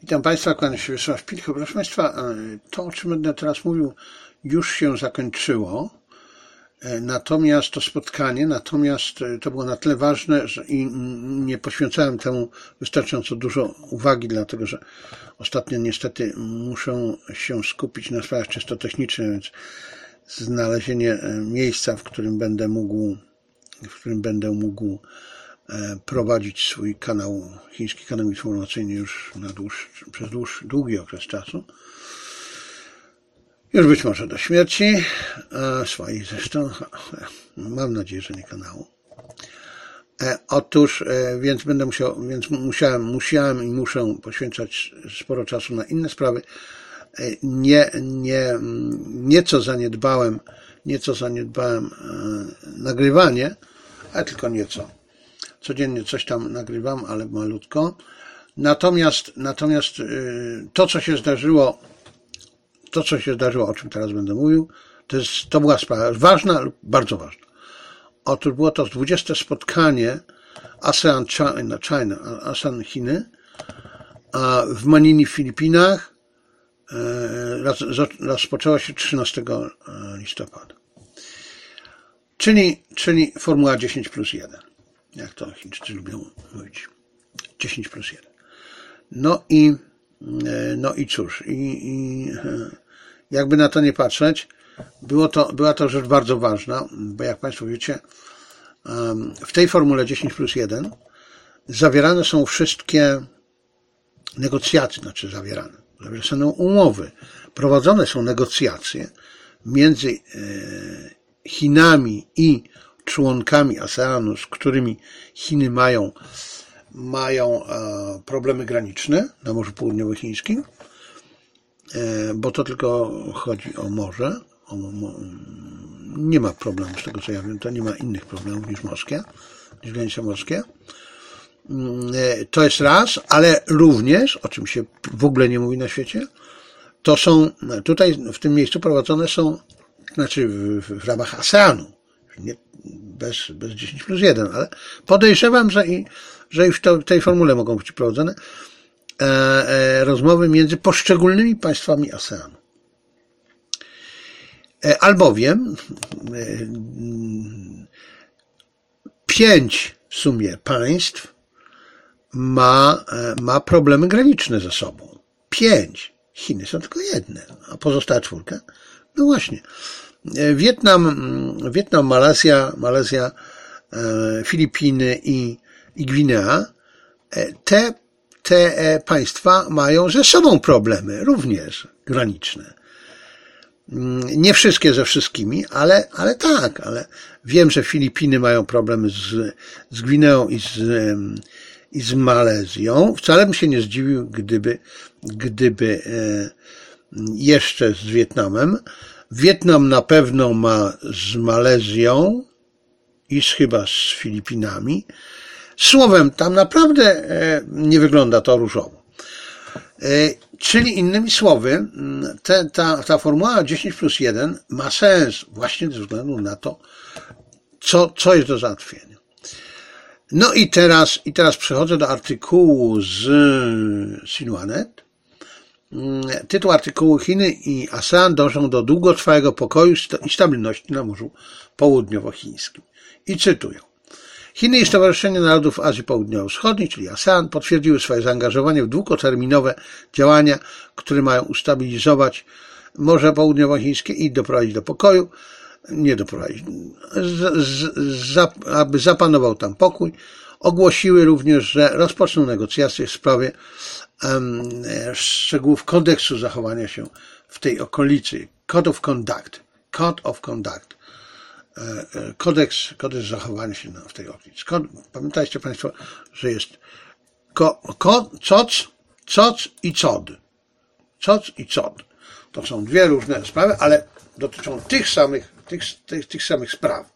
Witam Państwa, kłaniam się Wiesław Pilcho. Proszę Państwa, to, o czym będę teraz mówił, już się zakończyło. Natomiast to spotkanie, to było na tyle ważne, że i nie poświęcałem temu wystarczająco dużo uwagi, dlatego że ostatnio niestety muszę się skupić na sprawach czysto technicznych, więc znalezienie miejsca, w którym będę mógł prowadzić swój kanał, chiński kanał informacyjny już przez długi okres czasu. Już być może do śmierci, swojej zresztą, mam nadzieję, że nie kanału. Otóż, więc musiałem i muszę poświęcać sporo czasu na inne sprawy. Nieco zaniedbałem nagrywanie, ale tylko nieco. Codziennie coś tam nagrywam, ale malutko. Natomiast to, co się zdarzyło, o czym teraz będę mówił, to była sprawa ważna lub bardzo ważna. Otóż było to 20. spotkanie ASEAN Chiny w Manili w Filipinach. Rozpoczęło się 13 listopada. Czyli formuła 10+1. Jak to Chińczycy lubią mówić. 10+1. No i cóż, jakby na to nie patrzeć, była to rzecz bardzo ważna, bo jak Państwo wiecie, w tej formule 10+1 zawierane są wszystkie negocjacje, zawierane są umowy, prowadzone są negocjacje między Chinami i członkami ASEANu, z którymi Chiny mają problemy graniczne na Morzu Południowochińskim, bo to tylko chodzi o morze. Nie ma problemu, z tego co ja wiem, to nie ma innych problemów niż granice morskie. To jest raz, ale również, o czym się w ogóle nie mówi na świecie, to są tutaj w tym miejscu prowadzone są, w ramach ASEANu, nie bez 10+1, ale podejrzewam, że i w tej formule mogą być prowadzone rozmowy między poszczególnymi państwami ASEANu. Albowiem 5 w sumie państw ma problemy graniczne ze sobą. 5. Chiny są tylko jedne, a pozostała 4. No właśnie. Wietnam, Malezja, Filipiny i Gwinea. Te państwa mają ze sobą problemy, również graniczne. Nie wszystkie ze wszystkimi, ale wiem, że Filipiny mają problemy z Gwineą i z Malezją. Wcale bym się nie zdziwił, gdyby jeszcze z Wietnamem. Wietnam na pewno ma z Malezją i chyba z Filipinami. Słowem, tam naprawdę nie wygląda to różowo. Czyli innymi słowy, ta formuła 10+1 ma sens właśnie ze względu na to, co jest do załatwienia. No i teraz przechodzę do artykułu z Xinhuanet. Tytuł artykułu: Chiny i ASEAN dążą do długotrwałego pokoju i stabilności na Morzu Południowochińskim. I cytuję. Chiny i Stowarzyszenie Narodów Azji Południowo-Wschodniej, czyli ASEAN, potwierdziły swoje zaangażowanie w długoterminowe działania, które mają ustabilizować Morze Południowochińskie i doprowadzić do pokoju, aby zapanował tam pokój. Ogłosiły również, że rozpoczną negocjacje w sprawie szczegółów kodeksu zachowania się w tej okolicy. Code of Conduct. Kodeks zachowania się w tej okolicy. Pamiętajcie Państwo, że jest COC i COD. COC i COD. To są dwie różne sprawy, ale dotyczą tych samych spraw.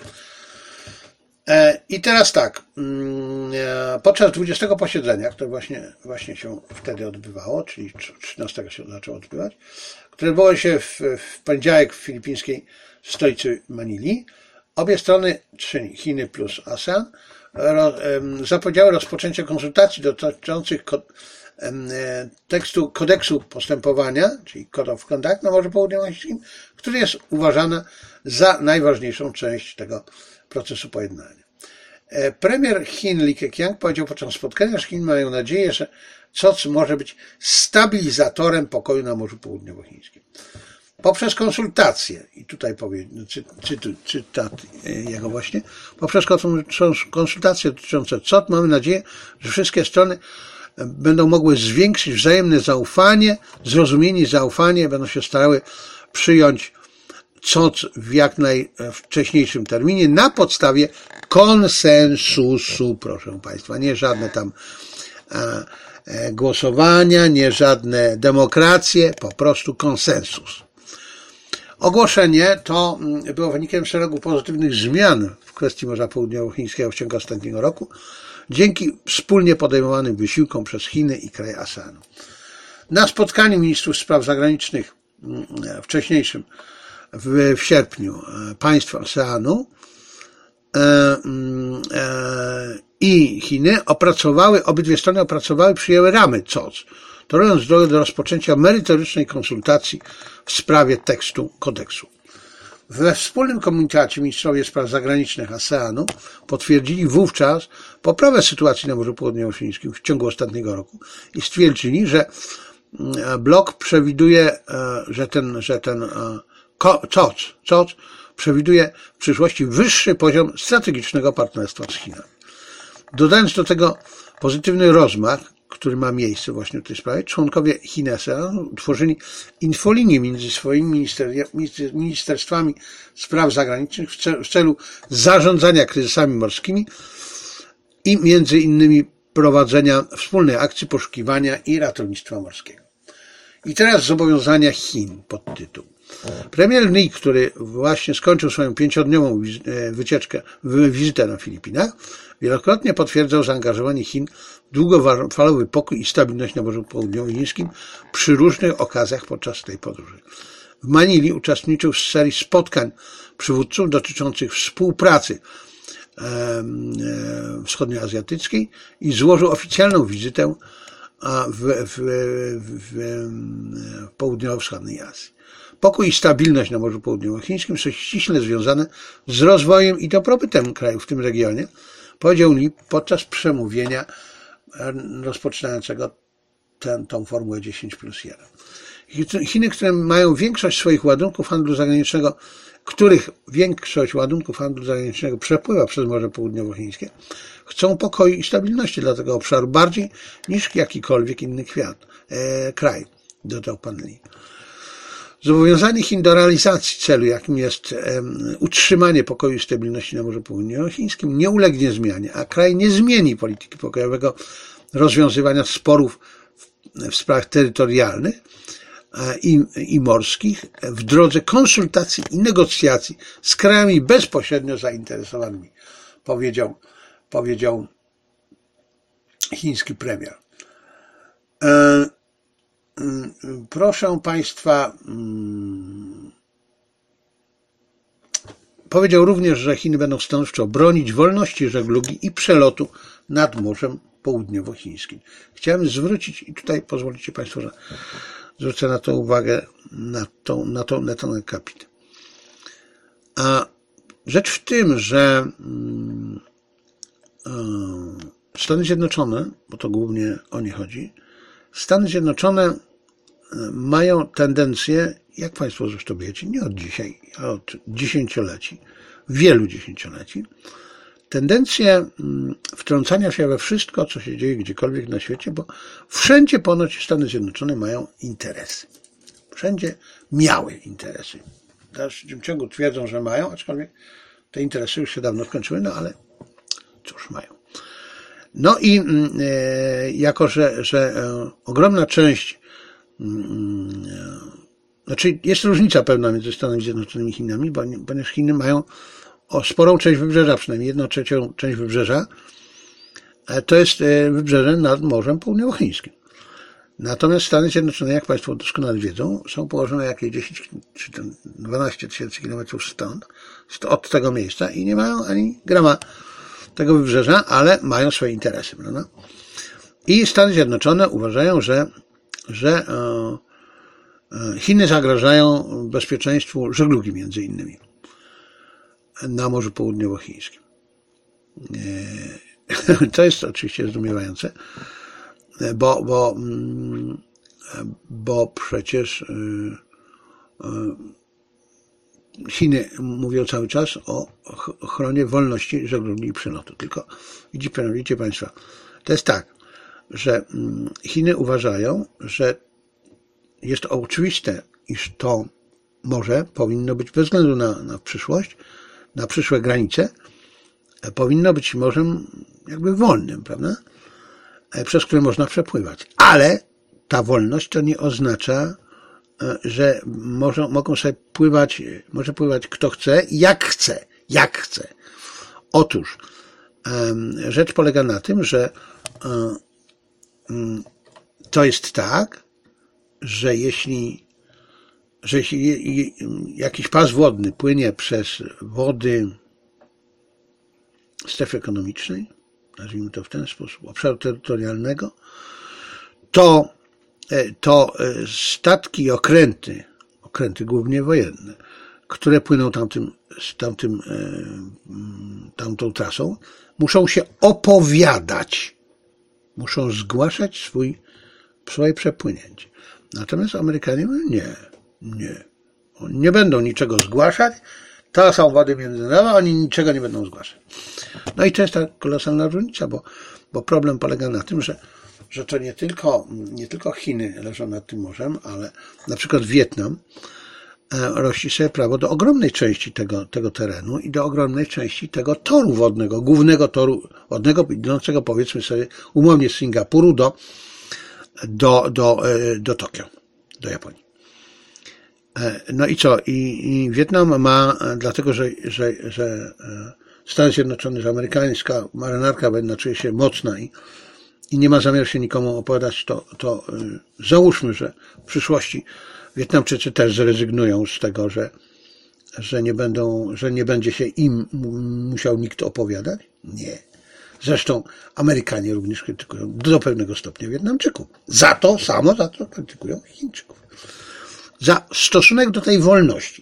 I teraz tak, podczas 20 posiedzenia, które właśnie się wtedy odbywało, czyli 13 się zaczęło odbywać, które odbyło się w poniedziałek w filipińskiej stolicy Manili, obie strony, czyli Chiny plus ASEAN, zapowiedziały rozpoczęcie konsultacji dotyczących tekstu kodeksu postępowania, czyli Code of Conduct na Morzu Południowochińskim, który jest uważany za najważniejszą część tego procesu pojednania. Premier Chin Li Keqiang powiedział podczas spotkania, że Chiny mają nadzieję, że COC może być stabilizatorem pokoju na Morzu Południowochińskim. Poprzez konsultacje, i tutaj cytat jego właśnie, poprzez konsultacje dotyczące COC mamy nadzieję, że wszystkie strony będą mogły zwiększyć wzajemne zaufanie, zrozumienie i zaufanie, będą się starały przyjąć COC w jak najwcześniejszym terminie na podstawie konsensusu, proszę Państwa, nie żadne tam głosowania, nie żadne demokracje, po prostu konsensus. Ogłoszenie to było wynikiem szeregu pozytywnych zmian w kwestii Morza Południowochińskiego w ciągu ostatniego roku, dzięki wspólnie podejmowanym wysiłkom przez Chiny i kraje ASEANu. Na spotkaniu ministrów spraw zagranicznych wcześniejszym w sierpniu państw ASEANu i Chiny obydwie strony przyjęły ramy COC, torując drogę do rozpoczęcia merytorycznej konsultacji w sprawie tekstu kodeksu. We wspólnym komunikacie ministrowie spraw zagranicznych ASEANu potwierdzili wówczas poprawę sytuacji na Morzu Południowochińskim w ciągu ostatniego roku i stwierdzili, że blok przewiduje, że ten COC przewiduje w przyszłości wyższy poziom strategicznego partnerstwa z Chinami. Dodając do tego pozytywny rozmach, który ma miejsce właśnie w tej sprawie, członkowie Chin ASEAN utworzyli infolinię między swoimi ministerstwami spraw zagranicznych w celu zarządzania kryzysami morskimi i między innymi prowadzenia wspólnej akcji poszukiwania i ratownictwa morskiego. I teraz zobowiązania Chin, podtytuł. Premier Li, który właśnie skończył swoją 5-dniową wizytę na Filipinach, wielokrotnie potwierdzał zaangażowanie Chin w długofalowy pokój i stabilność na Morzu Południowochińskim przy różnych okazjach podczas tej podróży. W Manili uczestniczył w serii spotkań przywódców dotyczących współpracy wschodnioazjatyckiej i złożył oficjalną wizytę w południowo-wschodniej Azji. Pokój i stabilność na Morzu Południowochińskim są ściśle związane z rozwojem i dobrobytem krajów w tym regionie, powiedział Li podczas przemówienia rozpoczynającego tą formułę 10+1. Chiny, które mają większość ładunków handlu zagranicznego przepływa przez Morze Południowochińskie, chcą pokoju i stabilności dla tego obszaru bardziej niż jakikolwiek inny kraj, dodał pan Li. Zobowiązanie Chin do realizacji celu, jakim jest utrzymanie pokoju i stabilności na Morzu Południowochińskim, nie ulegnie zmianie, a kraj nie zmieni polityki pokojowego rozwiązywania sporów w sprawach terytorialnych i morskich w drodze konsultacji i negocjacji z krajami bezpośrednio zainteresowanymi, powiedział chiński premier. Proszę Państwa, powiedział również, że Chiny będą stanowczo bronić wolności żeglugi i przelotu nad Morzem Południowochińskim. Chciałem zwrócić, i tutaj pozwolicie Państwo, że zwrócę na to uwagę, na ten akapit. A rzecz w tym, że Stany Zjednoczone, bo to głównie o nie chodzi, Stany Zjednoczone mają tendencję, jak Państwo zresztą wiecie, nie od dzisiaj, ale od dziesięcioleci, wielu dziesięcioleci, tendencję wtrącania się we wszystko, co się dzieje gdziekolwiek na świecie, bo wszędzie ponoć Stany Zjednoczone mają interesy. Wszędzie miały interesy. W dalszym ciągu twierdzą, że mają, aczkolwiek te interesy już się dawno skończyły, no ale cóż mają. No i jako, że ogromna część, znaczy jest różnica pewna między Stanami Zjednoczonymi i Chinami, ponieważ Chiny mają sporą część wybrzeża, przynajmniej 1/3 część wybrzeża, to jest wybrzeże nad Morzem Południowochińskim. Natomiast Stany Zjednoczone, jak Państwo doskonale wiedzą, są położone jakieś 10 czy 12 tysięcy kilometrów stąd, od tego miejsca i nie mają ani grama tego wybrzeża, ale mają swoje interesy, prawda? I Stany Zjednoczone uważają, że Chiny zagrażają bezpieczeństwu żeglugi między innymi na Morzu Południowochińskim. To jest oczywiście zdumiewające, bo przecież Chiny mówią cały czas o ochronie wolności żeglugi i przelotu. Tylko widzicie Państwo, to jest tak, że Chiny uważają, że jest to oczywiste, iż to morze powinno być bez względu na przyszłość, na przyszłe granice, powinno być morzem jakby wolnym, prawda? Przez które można przepływać. Ale ta wolność to nie oznacza, że mogą sobie pływać, może pływać kto chce, jak chce. Otóż rzecz polega na tym, że to jest tak, że jeśli jakiś pas wodny płynie przez wody strefy ekonomicznej, nazwijmy to w ten sposób, obszaru terytorialnego, to statki i okręty głównie wojenne, które płyną tamtą trasą, muszą się opowiadać, muszą zgłaszać swoje przepłynięcie. Natomiast Amerykanie mówią, nie. Oni nie będą niczego zgłaszać, to są wody międzynarodowe, oni niczego nie będą zgłaszać. No i to jest ta kolosalna różnica, bo problem polega na tym, że to nie tylko Chiny leżą nad tym morzem, ale na przykład Wietnam rości sobie prawo do ogromnej części tego terenu i do ogromnej części tego toru wodnego, głównego toru wodnego, idącego powiedzmy sobie umownie z Singapuru do Tokio, do Japonii. No i co? I Wietnam ma, dlatego że Stany Zjednoczone, że amerykańska marynarka będzie czuje się mocna i nie ma zamiaru się nikomu opowiadać, to załóżmy, że w przyszłości Wietnamczycy też zrezygnują z tego, że nie będzie się im musiał nikt opowiadać? Nie. Zresztą Amerykanie również krytykują do pewnego stopnia Wietnamczyków. Za to krytykują Chińczyków. Za stosunek do tej wolności.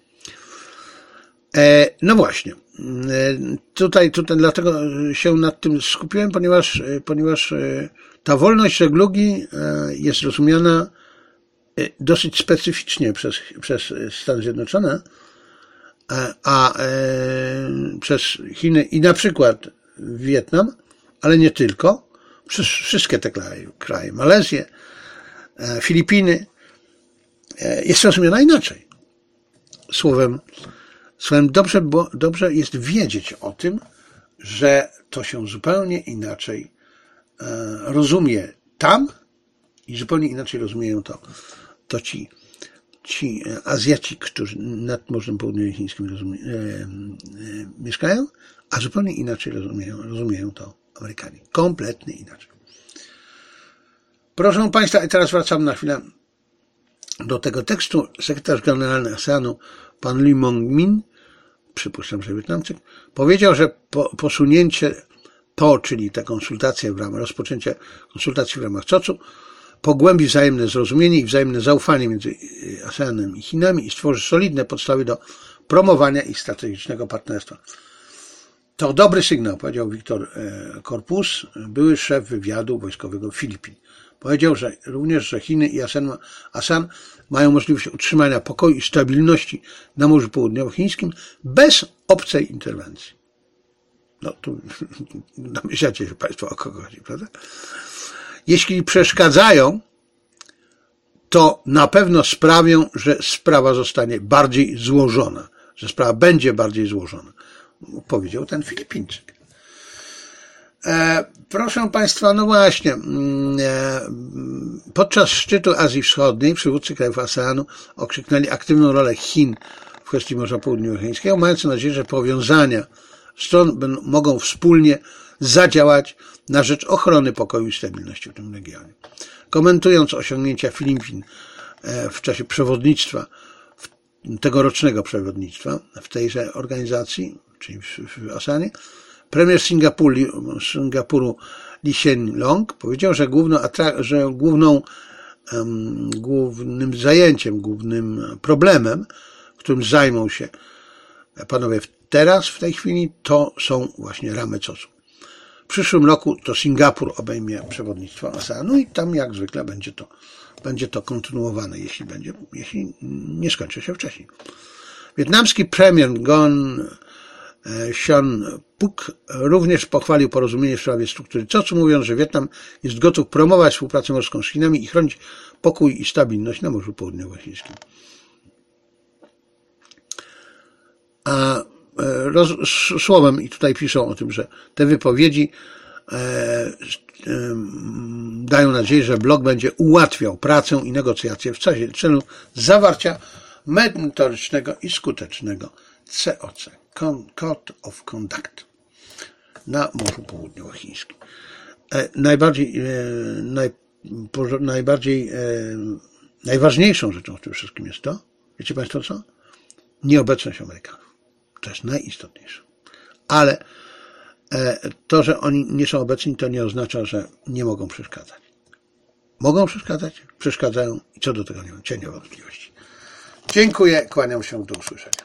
No właśnie. Tutaj dlatego się nad tym skupiłem, ponieważ ta wolność żeglugi jest rozumiana dosyć specyficznie przez Stany Zjednoczone, a przez Chiny i na przykład Wietnam, ale nie tylko, przez wszystkie te kraje, Malezję, Filipiny, jest rozumiana inaczej. Słowem dobrze jest wiedzieć o tym, że to się zupełnie inaczej rozumie tam i zupełnie inaczej rozumieją to ci Azjaci, którzy nad Morzem Południowochińskim mieszkają, a zupełnie inaczej rozumieją to Amerykanie. Kompletnie inaczej. Proszę Państwa, i teraz wracam na chwilę do tego tekstu. Sekretarz generalny ASEANu, pan Lee Mong-min, przypuszczam, że Wietnamczyk, powiedział, że posunięcie czyli te konsultacje rozpoczęcie konsultacji w ramach COC-u pogłębi wzajemne zrozumienie i wzajemne zaufanie między ASEANem i Chinami i stworzy solidne podstawy do promowania ich strategicznego partnerstwa. To dobry sygnał, powiedział Victor Corpus, były szef wywiadu wojskowego Filipin. Powiedział, że również, że Chiny i ASEAN mają możliwość utrzymania pokoju i stabilności na Morzu Południowochińskim bez obcej interwencji. No tu domyślacie się Państwo, o kogo chodzi, prawda? Jeśli przeszkadzają, to na pewno sprawią, że sprawa zostanie bardziej złożona, że sprawa będzie bardziej złożona, powiedział ten Filipińczyk. Proszę Państwa, no właśnie, podczas szczytu Azji Wschodniej przywódcy krajów ASEANu okrzyknęli aktywną rolę Chin w kwestii Morza Południowochińskiego, mając nadzieję, że powiązania stron mogą wspólnie zadziałać na rzecz ochrony pokoju i stabilności w tym regionie. Komentując osiągnięcia Filipin w czasie przewodnictwa, tegorocznego przewodnictwa w tejże organizacji, czyli w ASEANie, premier Singapuru Lee Hsien Loong powiedział, że głównym zajęciem, głównym problemem, którym zajmą się panowie teraz, w tej chwili, to są właśnie ramy COS-u. W przyszłym roku to Singapur obejmie przewodnictwo ASEANu i tam jak zwykle będzie to kontynuowane, jeśli nie skończy się wcześniej. Wietnamski premier Ngon Sean Phuc również pochwalił porozumienie w sprawie struktury COS-u, mówiąc, że Wietnam jest gotów promować współpracę morską z Chinami i chronić pokój i stabilność na Morzu Południowochińskim. A słowem, i tutaj piszą o tym, że te wypowiedzi dają nadzieję, że blok będzie ułatwiał pracę i negocjacje w celu zawarcia merytorycznego i skutecznego COC, Code of Conduct, na Morzu Południowochińskim. Najważniejszą rzeczą w tym wszystkim jest to, wiecie Państwo co? Nieobecność Amerykanów. To jest najistotniejsze. Ale to, że oni nie są obecni, to nie oznacza, że nie mogą przeszkadzać. Mogą przeszkadzać, przeszkadzają i co do tego nie mam cienia wątpliwości. Dziękuję, kłaniam się, do usłyszenia.